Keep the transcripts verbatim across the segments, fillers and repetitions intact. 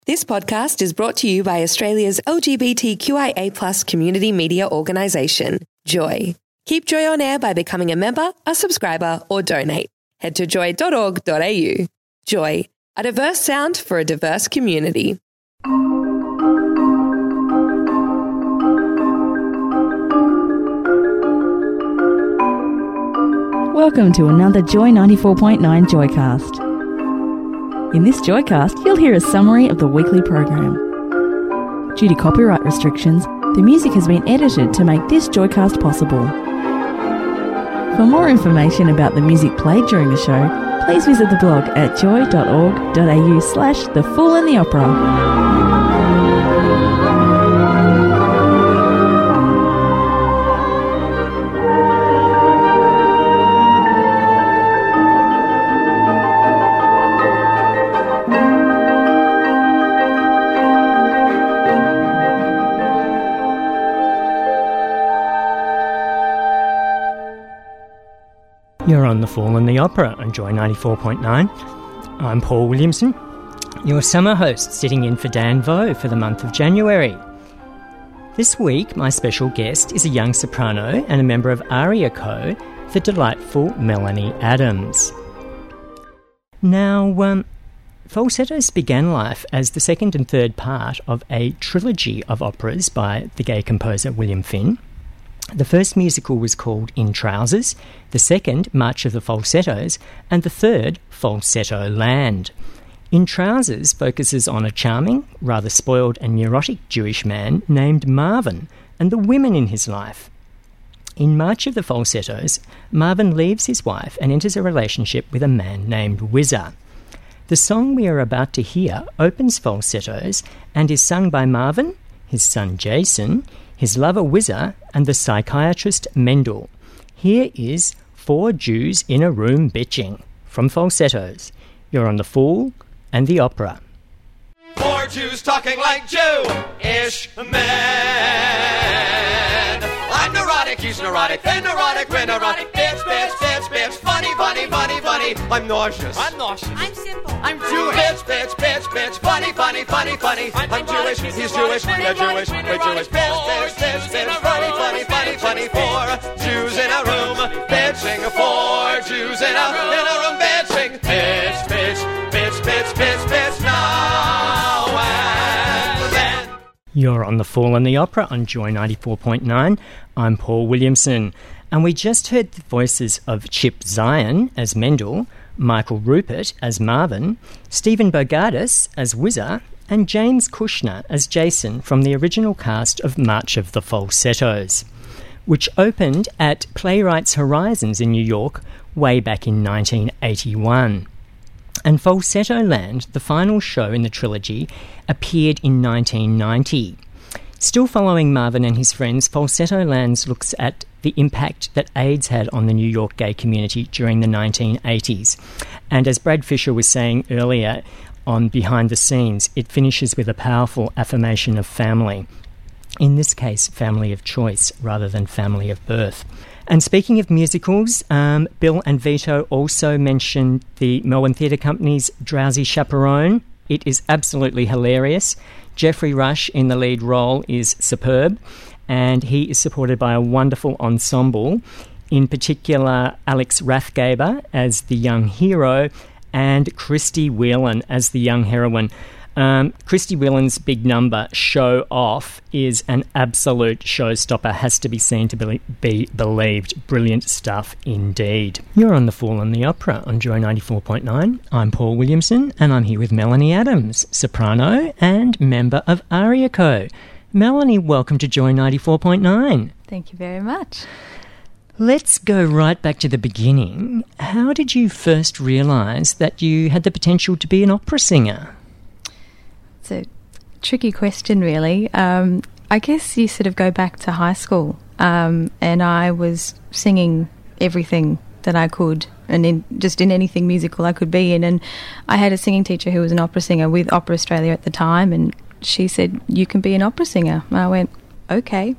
This podcast is brought to you by Australia's L G B T Q I A plus community media organisation, Joy. Keep Joy on air by becoming a member, a subscriber or donate. Head to joy dot org dot a u. Joy, a diverse sound for a diverse community. Welcome to another Joy ninety-four point nine Joycast. In this Joycast, you'll hear a summary of the weekly program. Due to copyright restrictions, the music has been edited to make this Joycast possible. For more information about the music played during the show, please visit the blog at joy dot org dot a u slash The Fool and the Opera. You're on The Fool and the Opera on Joy ninety-four point nine. I'm Paul Williamson, your summer host, sitting in for Dan Vo for the month of January. This week, my special guest is a young soprano and a member of Aria Co, the delightful Melanie Adams. Now, um, Falsettos began life as the second and third part of a trilogy of operas by the gay composer William Finn. The first musical was called In Trousers, the second, March of the Falsettos, and the third, Falsetto Land. In Trousers focuses on a charming, rather spoiled and neurotic Jewish man named Marvin and the women in his life. In March of the Falsettos, Marvin leaves his wife and enters a relationship with a man named Whizzer. The song we are about to hear opens Falsettos and is sung by Marvin, his son Jason, his lover Whizzer, and the psychiatrist Mendel. Here is Four Jews in a Room Bitching from Falsettos. You're on The Fool and the Opera. Four Jews talking like Jew-ish men. I'm neurotic, he's neurotic, they're neurotic, we're neurotic. Bitch, bitch, bitch, bitch, funny, funny, funny, funny. I'm nauseous. I'm nauseous. I'm simple. I'm Jewish. Bitch, bitch, bitch, bitch, funny, funny, funny, funny. I'm, I'm Jewish, he's Jewish, they're Jewish, we're Jewish. Bitch, bitch, bitch, bitch, funny, funny, funny, funny. Four Jews in a room bitching. Four Jews in a, in a room bitching. Bitch, bitch, bitch, bitch, bitch, bitch, now and then. You're on The Fool and the Opera on Joy ninety-four point nine. I'm Paul Williamson, and we just heard the voices of Chip Zion as Mendel, Michael Rupert as Marvin, Stephen Bogardus as Whizzer, and James Kushner as Jason from the original cast of March of the Falsettos, which opened at Playwrights Horizons in New York way back in nineteen eighty-one. And Falsetto Land, the final show in the trilogy, appeared in nineteen ninety. Still following Marvin and his friends, Falsetto Land looks at the impact that AIDS had on the New York gay community during the nineteen eighties. And as Brad Fisher was saying earlier on Behind the Scenes, it finishes with a powerful affirmation of family. In this case, family of choice rather than family of birth. And speaking of musicals, um, Bill and Vito also mentioned the Melbourne Theatre Company's Drowsy Chaperone. It is absolutely hilarious. Geoffrey Rush in the lead role is superb, and he is supported by a wonderful ensemble, in particular Alex Rathgaber as the young hero and Christy Whelan as the young heroine. Um, Christy Whelan's big number, Show Off, is an absolute showstopper, has to be seen to be, be believed. Brilliant stuff indeed. You're on The Fool and the Opera on Joy ninety-four point nine. I'm Paul Williamson, and I'm here with Melanie Adams, soprano and member of Aria Co. Melanie, welcome to Joy ninety-four point nine. Thank you very much. Let's go right back to the beginning. How did you first realise that you had the potential to be an opera singer? It's a tricky question, really. Um, I guess you sort of go back to high school, um, and I was singing everything that I could, and in, just in anything musical I could be in. And I had a singing teacher who was an opera singer with Opera Australia at the time, and she said, "You can be an opera singer." And I went, okay.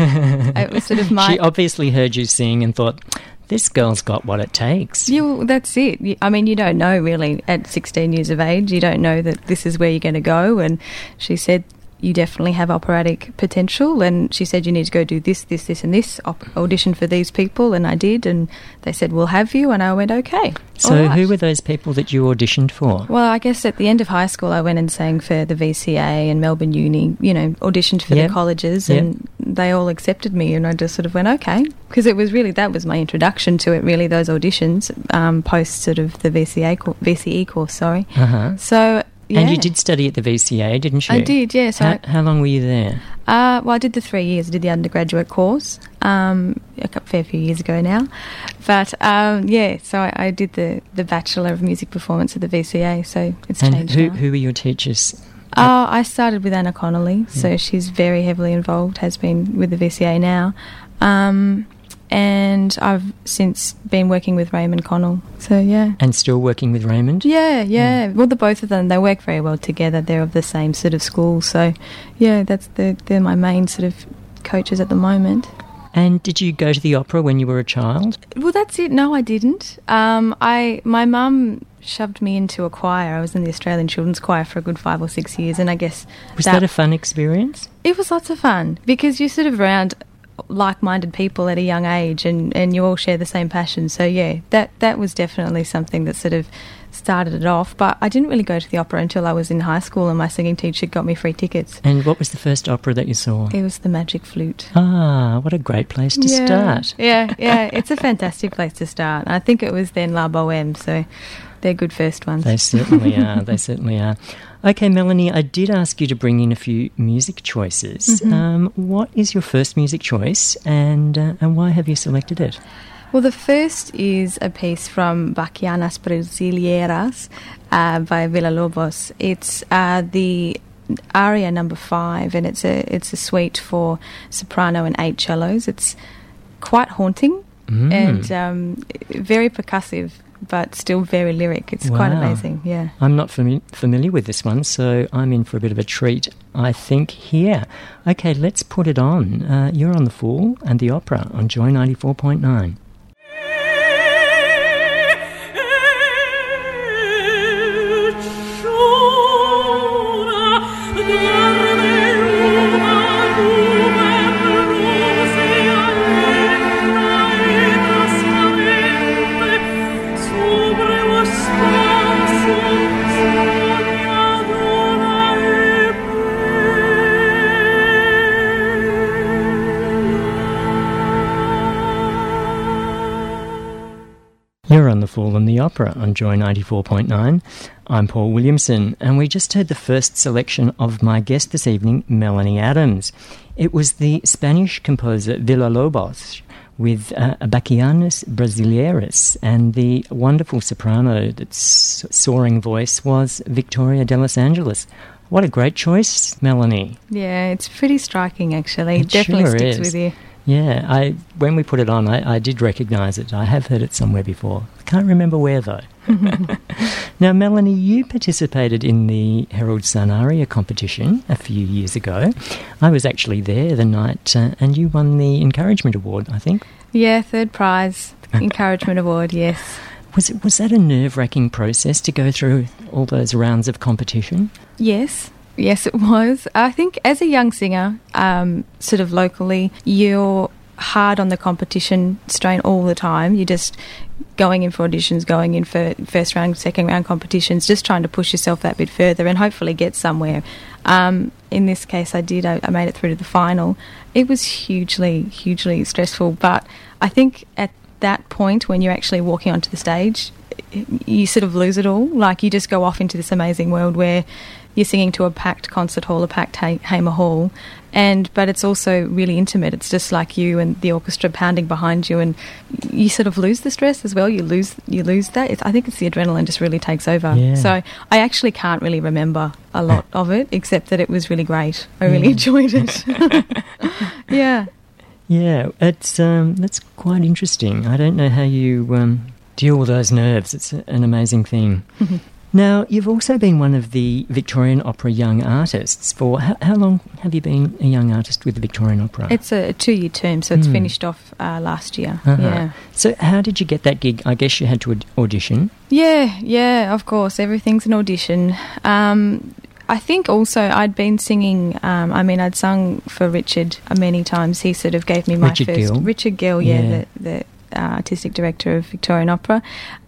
It was sort of my... She obviously heard you sing and thought, this girl's got what it takes. Yeah, well, that's it. I mean, you don't know really at sixteen years of age. You don't know that this is where you're going to go. And she said, you definitely have operatic potential. And she said, you need to go do this, this, this and this, op- audition for these people. And I did. And they said, we'll have you. And I went, okay. So right. Who were those people that you auditioned for? Well, I guess at the end of high school, I went and sang for the V C A and Melbourne Uni, you know, auditioned for yep. the colleges yep. and they all accepted me. And I just sort of went, okay. Because it was really, that was my introduction to it, really, those auditions, um, post sort of the V C A, co- V C E course, sorry. Uh-huh. So... Yeah. And you did study at the V C A, didn't you? I did, yes. How, I, how long were you there? Uh, well, I did the three years. I did the undergraduate course um, a fair few years ago now. But, um, yeah, so I, I did the, the Bachelor of Music Performance at the V C A, so it's and changed who, now. who were your teachers? Uh, I started with Anna Connolly, yeah. so she's very heavily involved, has been with the V C A now. Um, and I've since been working with Raymond Connell, so yeah. And still working with Raymond? Yeah, yeah. Mm. Well, the both of them, they work very well together. They're of the same sort of school, so yeah, that's the, they're my main sort of coaches at the moment. And did you go to the opera when you were a child? Well, that's it. No, I didn't. Um, I my mum shoved me into a choir. I was in the Australian Children's Choir for a good five or six years, and I guess... Was that, that a fun experience? It was lots of fun, because you're sort of around like-minded people at a young age and, and you all share the same passion. So, yeah, that, that was definitely something that sort of started it off. But I didn't really go to the opera until I was in high school and my singing teacher got me free tickets. And what was the first opera that you saw? It was The Magic Flute. Ah, what a great place to yeah, start. Yeah, yeah, it's a fantastic place to start. I think it was then La Boheme, so they're good first ones. They certainly are, they certainly are. Okay, Melanie, I did ask you to bring in a few music choices. Mm-hmm. Um, what is your first music choice and uh, and why have you selected it? Well, the first is a piece from Bachianas Brasileiras uh, by Villa-Lobos. It's uh, the aria number five, and it's a it's a suite for soprano and eight cellos. It's quite haunting mm. and um, very percussive, but still very lyric. It's wow. quite amazing, yeah. I'm not fami- familiar with this one, so I'm in for a bit of a treat, I think, here. Okay, let's put it on. Uh, you're on The Fool and the Opera on Joy ninety-four point nine. You're on The Fool and the Opera on Joy ninety-four point nine. I'm Paul Williamson, and we just heard the first selection of my guest this evening, Melanie Adams. It was the Spanish composer Villa-Lobos with uh, Bachianas Brasileiras, and the wonderful soprano that's soaring voice was Victoria de Los Angeles. What a great choice, Melanie. Yeah, it's pretty striking, actually. It definitely sure sticks is. with you. Yeah, I when we put it on, I, I did recognise it. I have heard it somewhere before. I can't remember where, though. Now, Melanie, you participated in the Herald Sun Aria competition a few years ago. I was actually there the night, uh, and you won the Encouragement Award, I think. Yeah, third prize, Encouragement Award, yes. Was it, was that a nerve-wracking process to go through all those rounds of competition? Yes. Yes, it was. I think as a young singer, um, sort of locally, you're hard on the competition strain all the time. You're just going in for auditions, going in for first round, second round competitions, just trying to push yourself that bit further and hopefully get somewhere. Um, in this case, I did. I, I made it through to the final. It was hugely, hugely stressful, but I think at that point when you're actually walking onto the stage, you sort of lose it all. Like, you just go off into this amazing world where you're singing to a packed concert hall, a packed ha- Hamer Hall, and but it's also really intimate. It's just like you and the orchestra pounding behind you, and you sort of lose the stress as well. You lose you lose that. It's, I think it's the adrenaline just really takes over. Yeah. So I actually can't really remember a lot of it, except that it was really great. I really yeah. enjoyed it. yeah. Yeah, it's um, that's quite interesting. I don't know how you um, deal with those nerves. It's an amazing thing. Now, you've also been one of the Victorian Opera Young Artists for... How, how long have you been a young artist with the Victorian Opera? It's a two-year term, so it's Mm. finished off uh, last year. Uh-huh. Yeah. So how did you get that gig? I guess you had to aud- audition. Yeah, yeah, of course. Everything's an audition. Um, I think also I'd been singing, um, I mean, I'd sung for Richard many times. He sort of gave me my Richard first... Gill? Richard Gill, yeah, Yeah. the, the uh, artistic director of Victorian Opera.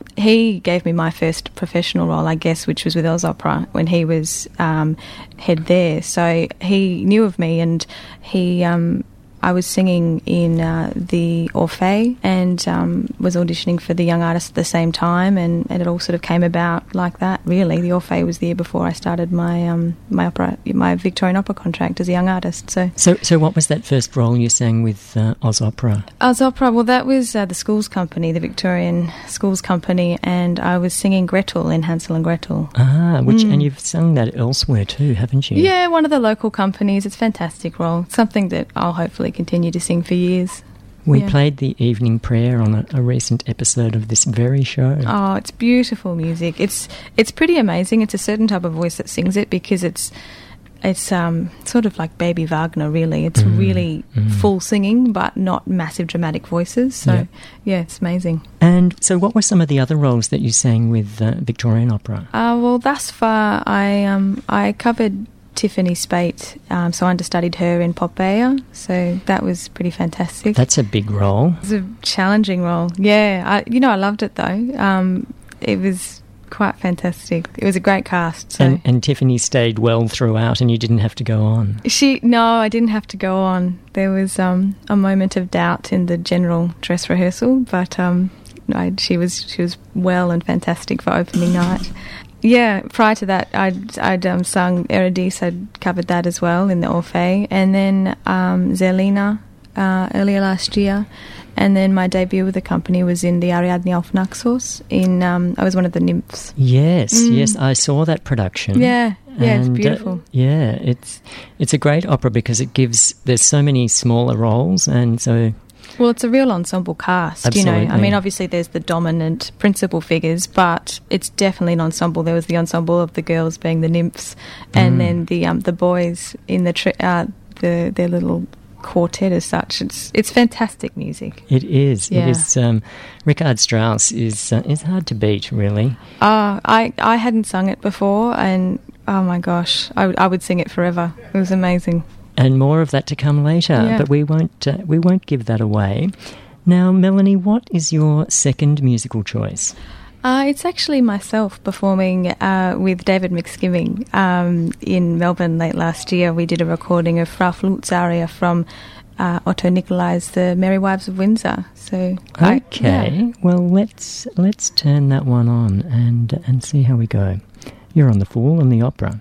He gave me my first professional role, I guess, which was with Oz Opera when he was um, head there. So he knew of me, and he... Um, I was singing in uh, the Orphée and um, was auditioning for the Young Artist at the same time, and, and it all sort of came about like that, really. The Orphée was the year before I started my um, my opera, my Victorian Opera contract as a young artist. So, So so what was that first role you sang with uh, Oz Opera? Oz Opera, well, that was uh, the Schools Company, the Victorian Schools Company, and I was singing Gretel in Hansel and Gretel. Ah, which Mm. and you've sung that elsewhere too, haven't you? Yeah, one of the local companies. It's a fantastic role. It's something that I'll hopefully continue to sing for years. We Yeah. played the evening prayer on a, a recent episode of this very show. Oh, it's beautiful music. It's it's pretty amazing. It's a certain type of voice that sings it because it's it's um, sort of like Baby Wagner, really. It's Mm, really mm. full singing, but not massive dramatic voices. So, Yeah. yeah, it's amazing. And so what were some of the other roles that you sang with uh, Victorian Opera? Uh, well, thus far, I um, I covered Tiffany Spate, um, so I understudied her in Popeye, so that was pretty fantastic. That's a big role. It was a challenging role. Yeah, I, you know, I loved it though. Um, it was quite fantastic. It was a great cast. So. And, and Tiffany stayed well throughout and you didn't have to go on. She no, I didn't have to go on. There was um, a moment of doubt in the general dress rehearsal, but um, I, she was she was well and fantastic for opening night. Yeah, prior to that, I'd I'd um, sung Eurydice. I'd covered that as well in the Orphée, and then um, Zelina uh, earlier last year, and then my debut with the company was in the Ariadne auf Naxos. In um, I was one of the nymphs. Yes, Mm. yes, I saw that production. Yeah, yeah, it's And, uh, beautiful. yeah, it's it's a great opera because it gives, there's so many smaller roles, and so Well, it's a real ensemble cast, you know. I Absolutely. mean, obviously there's the dominant principal figures, but it's definitely an ensemble. There was the ensemble of the girls being the nymphs, and Mm. then the um, the boys in the tri- uh, the their little quartet as such. It's it's fantastic music. it is. Yeah. It is. Um, Richard Strauss is uh, is hard to beat, really. Uh, I I hadn't sung it before, and oh my gosh, I, would- I would sing it forever. It was amazing. And more of that to come later, Yeah. but we won't uh, we won't give that away. Now, Melanie, what is your second musical choice? Uh, it's actually myself performing uh, with David McSkimming um, in Melbourne late last year. We did a recording of Frau Flut's aria from uh, Otto Nicolai's The Merry Wives of Windsor. So, I- Okay, yeah. well let's let's turn that one on and and see how we go. You're on The Fool and the Opera.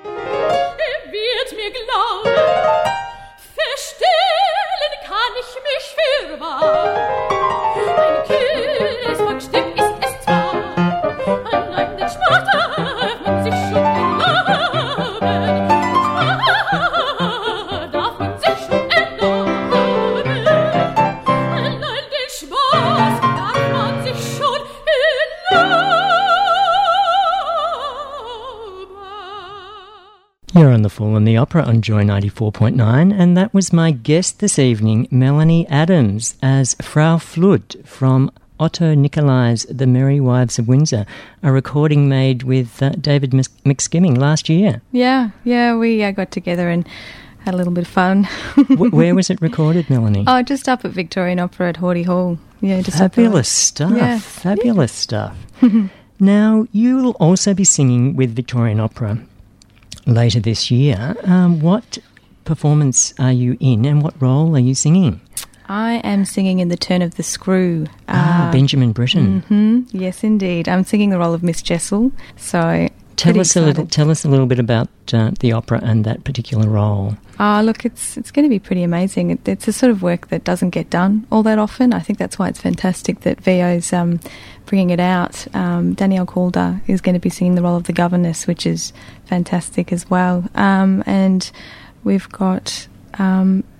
Wird mir glauben, verstellen kann ich mich fürwahr. Ein kühles Volksstück ist es zwar, allein den Sport darf man sich schon erlauben. Den Sport darf man sich schon erlauben. Allein den Spaß darf man sich schon erlauben. You're on The Fool and the Opera on Joy ninety-four point nine, and that was my guest this evening, Melanie Adams, as Frau Flut from Otto Nicolai's The Merry Wives of Windsor, a recording made with uh, David Mis- McSkimming last year. Yeah, yeah, we uh, got together and had a little bit of fun. W- where was it recorded, Melanie? Oh, just up at Victorian Opera at Hawdy Hall. Yeah, just up Fabulous stuff, Yeah. fabulous stuff. Now, you'll also be singing with Victorian Opera later this year. Um, what performance are you in and what role are you singing? I am singing in The Turn of the Screw. Ah, Uh, Benjamin Britten. hmm Yes, indeed. I'm singing the role of Miss Jessel. So Tell pretty us a little. excited. Tell us a little bit about uh, the opera and that particular role. Oh, look, it's it's going to be pretty amazing. It, it's a sort of work that doesn't get done all that often. I think that's why it's fantastic that V O's um, bringing it out. Um, Danielle Calder is going to be singing the role of the governess, which is fantastic as well. Um, and we've got um,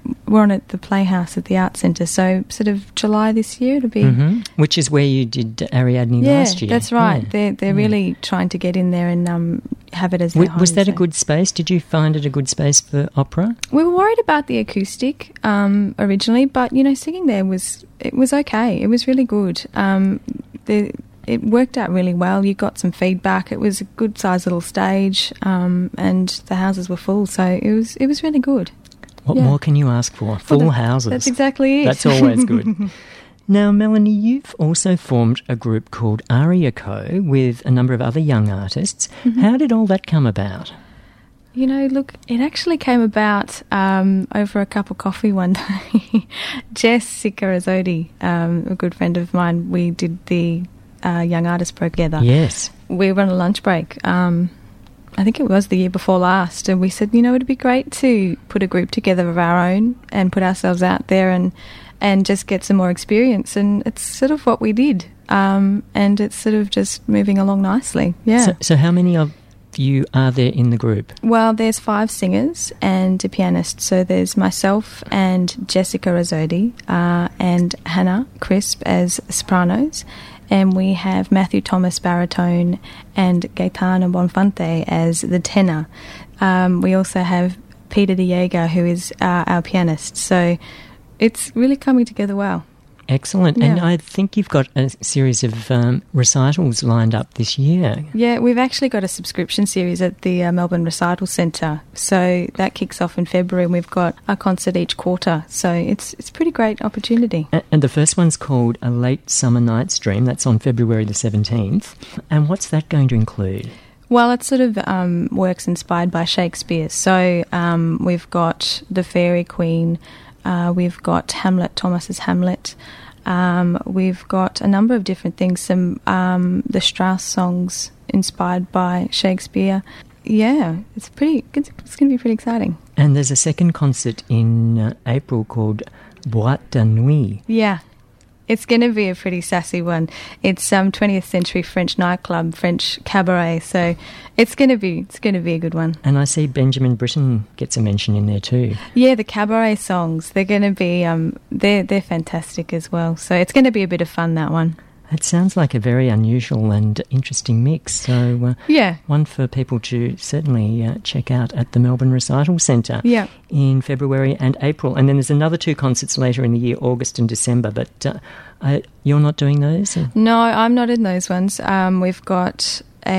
we're on at the Playhouse at the Arts Centre. So sort of July this year it'll be. Mm-hmm. Which is where you did Ariadne Yeah, last year. that's right. Yeah. They're they're Yeah. really trying to get in there and um, have it as their W- home. was that a so- good space? Did you find it a good space for opera? We were worried about the acoustic um, originally, but you know, singing there was it was okay. It was really good. Um, the It worked out really well. You got some feedback. It was a good sized little stage, um, and the houses were full, so it was it was really good. What Yeah. more can you ask for? Full Well, that- houses. That's exactly it. That's always good. Now, Melanie, you've also formed a group called Aria Co with a number of other young artists. Mm-hmm. How did all that come about? You know, look, it actually came about um, over a cup of coffee one day. Jessica Rizzoti, um, a good friend of mine, we did the uh, Young Artist Pro together. Yes. We were on a lunch break. Um, I think it was the year before last, and we said, you know, it'd be great to put a group together of our own and put ourselves out there and and just get some more experience. And it's sort of what we did, um, and it's sort of just moving along nicely. Yeah. So, so how many of you are there in the group? Well, there's five singers and a pianist. So there's myself and Jessica Rizzoti uh, and Hannah Crisp as sopranos. And we have Matthew Thomas baritone and Gaetano Bonfante as the tenor. Um, we also have Peter Diego, who is uh, our pianist. So it's really coming together well. Excellent. And Yeah. I think you've got a series of um, recitals lined up this year. Yeah, we've actually got a subscription series at the uh, Melbourne Recital Centre. So that kicks off in February, and we've got a concert each quarter. So it's it's a pretty great opportunity. A- And the first one's called A Late Summer Night's Dream. That's on February the seventeenth. And what's that going to include? Well, it's sort of um, works inspired by Shakespeare. So um, we've got The Fairy Queen, uh, we've got Hamlet, Thomas's Hamlet. Um, we've got a number of different things, some um, the Strauss songs inspired by Shakespeare. Yeah, it's pretty. It's, it's going to be pretty exciting. And there's a second concert in uh, April called Boîte de Nuit. Yeah, it's going to be a pretty sassy one. It's um twentieth century French nightclub, French cabaret. So it's going to be it's going to be a good one. And I see Benjamin Britten gets a mention in there too. Yeah, the cabaret songs, they're going to be um they're they're fantastic as well. So it's going to be a bit of fun, that one. It sounds like a very unusual and interesting mix. So uh, Yeah. one for people to certainly uh, check out at the Melbourne Recital Centre Yeah. in February and April. And then there's another two concerts later in the year, August and December. But uh, I, you're not doing those? No, I'm not in those ones. Um, we've got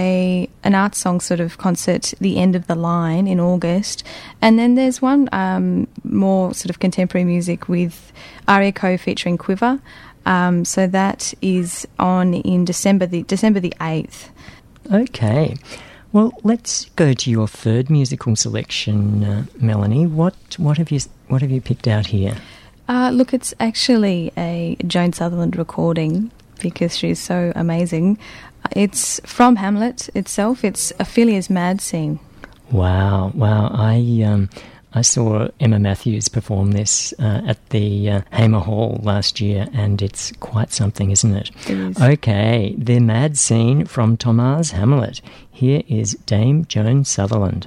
a an art song sort of concert, The End of the Line, in August, and then there's one um, more sort of contemporary music with Aria Co featuring Quiver. Um, so that is on in December the December the eighth. Okay. Well, let's go to your third musical selection, uh, Melanie. What what have you what have you picked out here? Uh, look, it's actually a Joan Sutherland recording because she's so amazing. It's from Hamlet itself. It's Ophelia's Mad Scene. Wow, wow! I um, I saw Emma Matthews perform this uh, at the uh, Hamer Hall last year, and it's quite something, isn't it? It is. Okay, the Mad Scene from Thomas Hamlet. Here is Dame Joan Sutherland.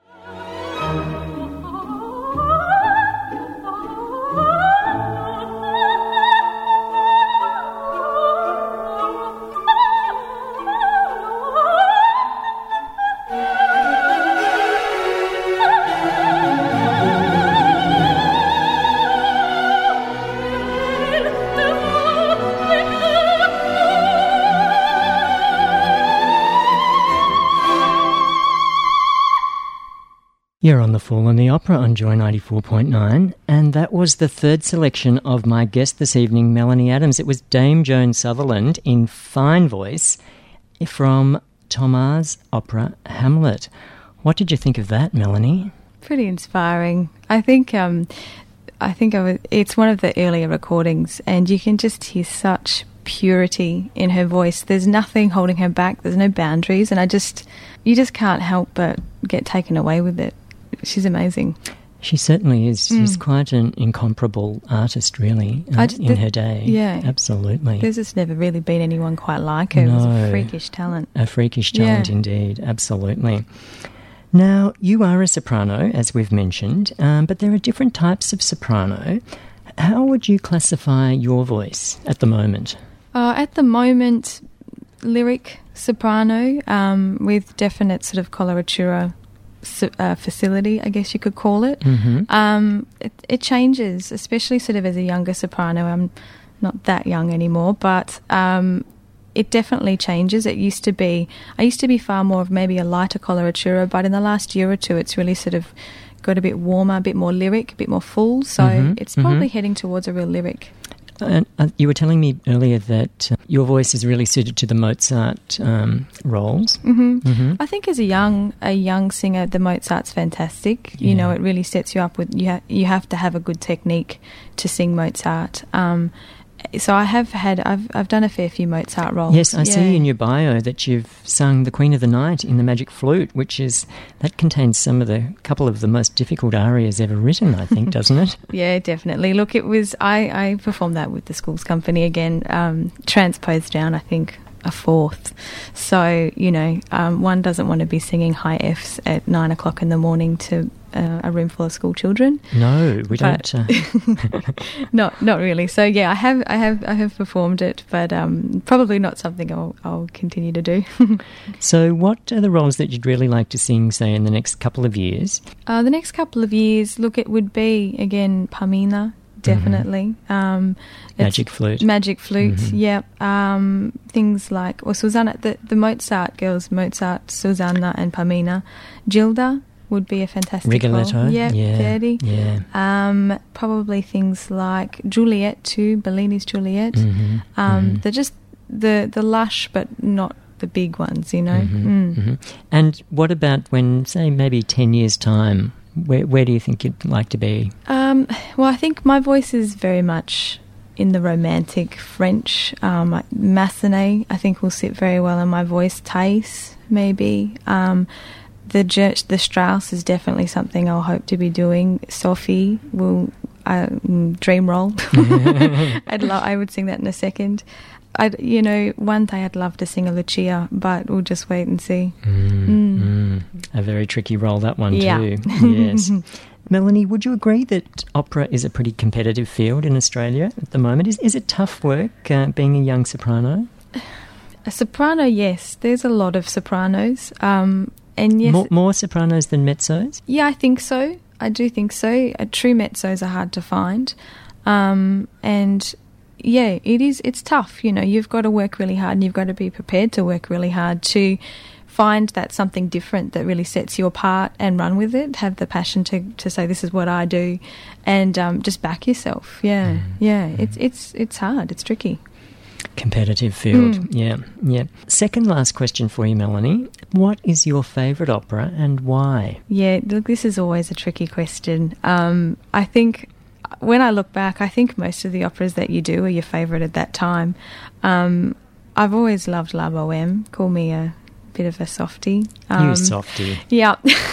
You're on The Fall and the Opera on Joy ninety-four point nine, and that was the third selection of my guest this evening, Melanie Adams. It was Dame Joan Sutherland in fine voice from Thomas' opera Hamlet. What did you think of that, Melanie? Pretty inspiring. I think um, I think I was, it's one of the earlier recordings, and you can just hear such purity in her voice. There's nothing holding her back. There's no boundaries, and I just you just can't help but get taken away with it. She's amazing. She certainly is. Mm. She's quite an incomparable artist, really, uh, I just- in the- her day. yeah. Absolutely. There's just never really been anyone quite like her. It was No. a freakish talent. A freakish talent Yeah. indeed, absolutely. Now, you are a soprano, as we've mentioned, um, but there are different types of soprano. How would you classify your voice at the moment? Uh, at the moment, lyric soprano um, with definite sort of coloratura uh, facility, I guess you could call it. Mm-hmm. Um, it. It changes, especially sort of as a younger soprano. I'm not that young anymore, but um, it definitely changes. It used to be, I used to be far more of maybe a lighter coloratura, but in the last year or two it's really sort of got a bit warmer, a bit more lyric, a bit more full, so mm-hmm. it's probably mm-hmm. heading towards a real lyric. And uh, you were telling me earlier that uh, your voice is really suited to the Mozart um, roles. Mm-hmm. Mm-hmm. I think as a young a young singer, the Mozart's fantastic. Yeah. You know, it really sets you up with you. Ha- you have to have a good technique to sing Mozart. Um, so I have had I've I've done a fair few Mozart roles. Yes, I yeah. see in your bio that you've sung The Queen of the Night in the Magic Flute, which is that contains some of the couple of the most difficult arias ever written, I think, doesn't it? Yeah, definitely. Look, it was I, I performed that with the Schools Company again, um, transposed down, I think, a fourth. So, you know, um, one doesn't want to be singing high Fs at nine o'clock in the morning to uh, a room full of school children. No, we But- don't. Uh, Not not really. So yeah, I have I have I have performed it, but um, probably not something I'll I'll continue to do. so what are the roles that you'd really like to sing, say, in the next couple of years? uh, the next couple of years, look, it would be again Pamina, definitely. Um, it's- Magic Flute. Magic flute, Mhm. yeah. Um, things like, or Susanna, the, the Mozart girls, Mozart, Susanna and Pamina. Gilda would be a fantastic Rigoletto. role. Yeah, yeah. Verdi. Yeah. Um, probably things like Juliet too, Bellini's Juliet. Mhm, Um, mhm. They're just the, the lush but not the big ones, you know. Mhm, Mm. mhm. And what about when, say, maybe ten years' time, where, where do you think you'd like to be? Um, well, I think my voice is very much in the romantic French. Um, like Massenet, I think, will sit very well in my voice. Thais, maybe. Um, the Ger- the Strauss is definitely something I'll hope to be doing. Sophie will uh, mm, dream roll. I'd lo- I would sing that in a second. I'd, you know, one day I'd love to sing a Lucia, but we'll just wait and see. Mm, Mm. mm. A very tricky role, that one Yeah. too. Yes. Melanie, would you agree that opera is a pretty competitive field in Australia at the moment? Is, is it tough work uh, being a young soprano? A soprano, yes. There's a lot of sopranos. Um, and yes, More, more sopranos than mezzos? yeah, I think so. I do think so. Uh, true mezzos are hard to find. Um, and yeah, it is. It's tough. You know, you've got to work really hard and you've got to be prepared to work really hard to find that something different that really sets you apart and run with it. Have the passion to, to say, this is what I do, and um, just back yourself. Yeah, Mm. yeah. It's it's it's hard. It's tricky. Competitive field, Mm. yeah, yeah. Second last question for you, Melanie. What is your favourite opera and why? Yeah, look, this is always a tricky question. Um, I think when I look back, I think most of the operas that you do are your favourite at that time. Um, I've always loved La Bohème. Call me a bit of a softie. Um, you softy. Yeah.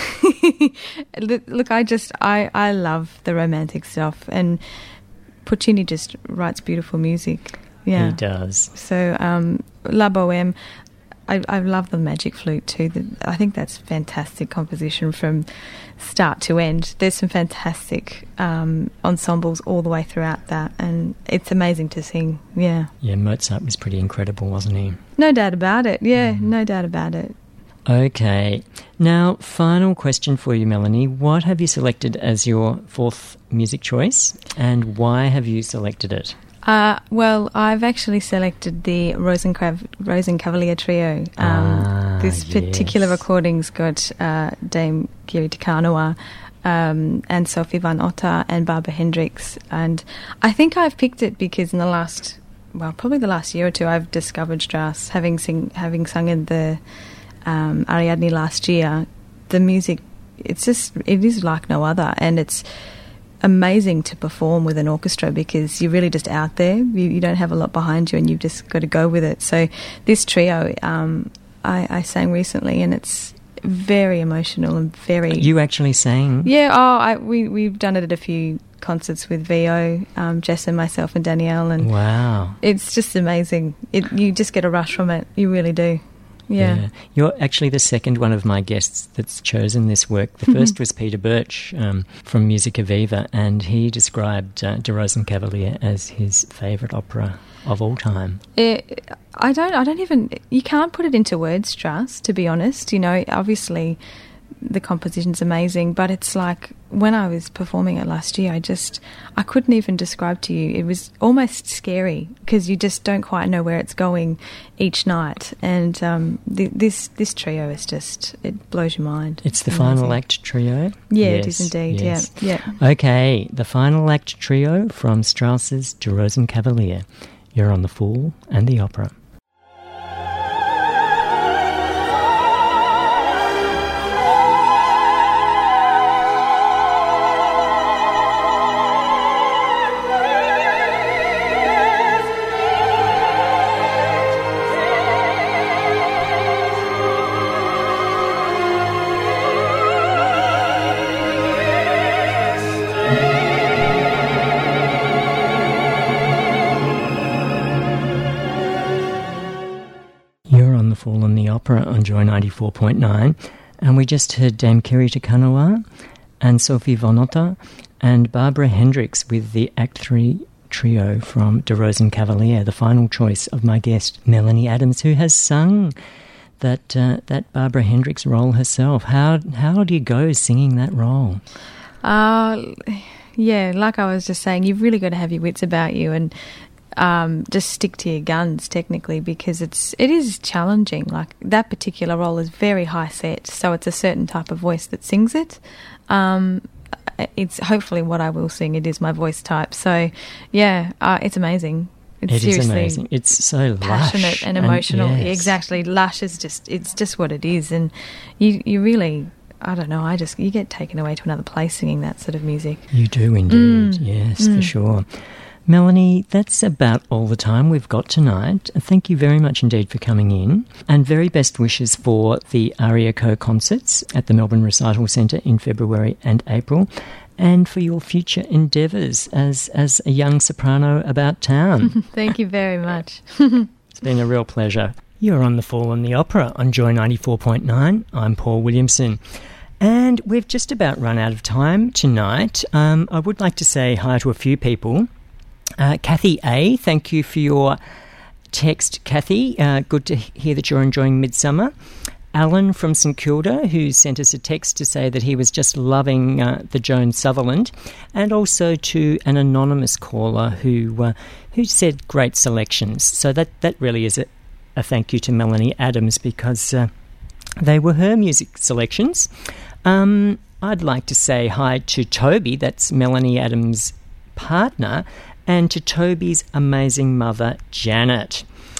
look, look, I just, I, I love the romantic stuff, and Puccini just writes beautiful music. Yeah. He does. So um, La Bohème, I, I love the Magic Flute too. The, I think that's fantastic composition from start to end. There's some fantastic um, ensembles all the way throughout that, and it's amazing to sing. Yeah, Yeah, Mozart was pretty incredible, wasn't he? no doubt about it. Yeah, no doubt about it. Okay. Now, final question for you, Melanie. What have you selected as your fourth music choice, and why have you selected it? Uh, well, I've actually selected the Rosencav- Rosencavalier Trio. Um, Ah, this particular yes. recording's got uh, Dame Giri Tikanoa um, and Sophie van Otter and Barbara Hendricks. And I think I've picked it because in the last, well, probably the last year or two, I've discovered Strauss. Having, sing, having sung in the um, Ariadne last year, the music, it's just, it is like no other. And it's amazing to perform with an orchestra because you're really just out there. You, you don't have a lot behind you and you've just got to go with it. So this trio, um, I, I sang recently, and it's very emotional and very... You actually sang? Yeah, oh, I, we, we've done it at a few concerts with V O, um, Jess and myself and Danielle, and Wow. it's just amazing. It, you just get a rush from it. You really do. Yeah. You're actually the second one of my guests that's chosen this work. The first was Peter Birch um, from Musica Viva, and he described uh, De Rosenkavalier as his favourite opera of all time. It, I don't. I don't even. You can't put it into words, Strauss. To be honest, you know, obviously the composition's amazing, but it's like when I was performing it last year, I just I couldn't even describe to you. It was almost scary because you just don't quite know where it's going each night. And um, th- this this trio is just it blows your mind. It's the amazing. final act trio. Yeah, yes, it is indeed. yes. Yeah, yeah. Okay, the final act trio from Strauss's De Rosenkavalier. You're on The Fool and the Opera. Fool and the Opera on Joy ninety-four point nine, and we just heard Dame Kiri Te Kanawa and Sophie von Otter and Barbara Hendricks with the Act three trio from De Rosenkavalier, the final choice of my guest Melanie Adams, who has sung that uh, that Barbara Hendricks role herself. How how do you go singing that role? Uh, yeah, like I was just saying, you've really got to have your wits about you and Um, just stick to your guns technically, because it's it is challenging. Like that particular role is very high set, so it's a certain type of voice that sings it. Um, it's hopefully what I will sing. It is my voice type. So yeah, uh, it's amazing. It's it seriously is amazing. It's so passionate lush and emotional. And, yes. Exactly, lush is just it's just what it is, and you you really. I don't know, I just you get taken away to another place singing that sort of music. You do indeed, Mm. yes, Mm. for sure. Melanie, that's about all the time we've got tonight. Thank you very much indeed for coming in, and very best wishes for the Aria Co concerts at the Melbourne Recital Centre in February and April, and for your future endeavours as, as a young soprano about town. Thank you very much. It's been a real pleasure. You're on The Fool and the Opera on Joy ninety-four point nine. I'm Paul Williamson. And we've just about run out of time tonight. Um, I would like to say hi to a few people. Uh, Kathy A., thank you for your text, Kathy. Uh, good to hear that you're enjoying Midsummer. Alan from St Kilda, who sent us a text to say that he was just loving uh, the Joan Sutherland, and also to an anonymous caller who uh, who said great selections. So that, that really is a, a thank you to Melanie Adams, because uh, they were her music selections. Um, I'd like to say hi to Toby, that's Melanie Adams' partner, and to Toby's amazing mother, Janet.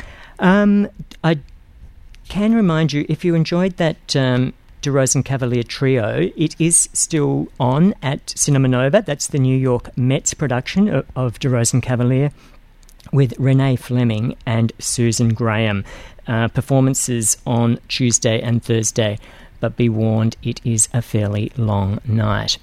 Um, I can remind you, if you enjoyed that um, De Rosenkavalier trio, it is still on at Cinema Nova. That's the New York Met's production of, of De Rosenkavalier with Renee Fleming and Susan Graham. Uh, performances on Tuesday and Thursday, but be warned, it is a fairly long night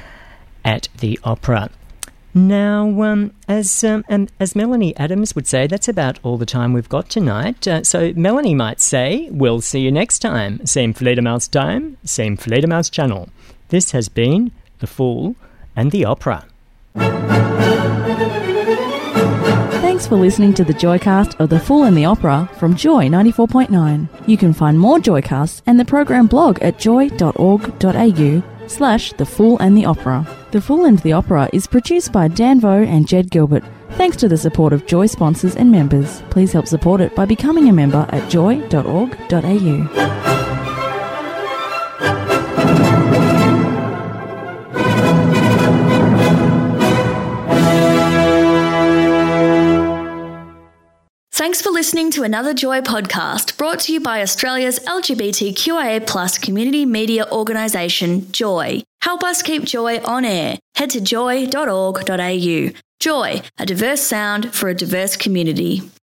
at the Opera. Now, um, as um, and as Melanie Adams would say, that's about all the time we've got tonight. Uh, so Melanie might say, we'll see you next time. Same Fledermaus time, same Fledermaus channel. This has been The Fool and the Opera. Thanks for listening to the Joycast of The Fool and the Opera from Joy ninety-four point nine. You can find more Joycasts and the program blog at joy.org.au slash The Fool and the Opera. The Fool and the Opera is produced by Dan Vo and Jed Gilbert. Thanks to the support of Joy sponsors and members. Please help support it by becoming a member at joy dot org dot a u. Thanks for listening to another Joy podcast brought to you by Australia's L G B T Q I A plus community media organisation, Joy. Help us keep Joy on air. Head to joy dot org dot a u. Joy, a diverse sound for a diverse community.